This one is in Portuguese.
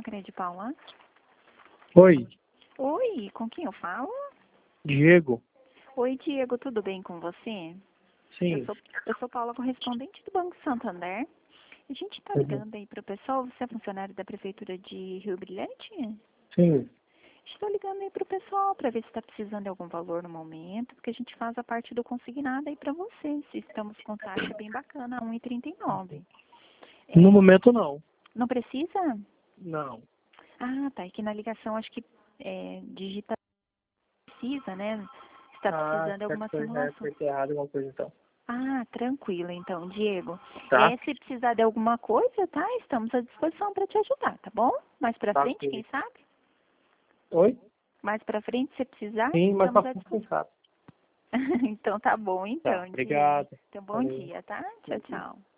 Máquina de Paula. Oi, Oi, com quem eu falo? Diego. Oi, Diego, tudo bem com você? Sim. Eu sou Paula, correspondente do Banco Santander. A gente está ligando aí para o pessoal. Você é funcionário da Prefeitura de Rio Brilhante? Sim. Estou ligando aí para o pessoal para ver se está precisando de algum valor no momento, porque a gente faz a parte do consignado aí para você. Se estamos com taxa bem bacana, 1,39. No momento não. Não precisa? Não. Ah, tá. Aqui na ligação acho que digita precisa, né? Está precisando de alguma simulação. Foi errado alguma coisa então. Ah, tranquilo então, Diego. Tá? Se precisar de alguma coisa, tá? Estamos à disposição para te ajudar, tá bom? Mais para Tá, frente, sim. quem sabe? Oi? Mais para frente, se precisar, Sim, mas estamos tá à disposição. compensado. Então tá bom, Tá, então, Diego. obrigado. Então bom Valeu. dia, tá? Tchau, tchau.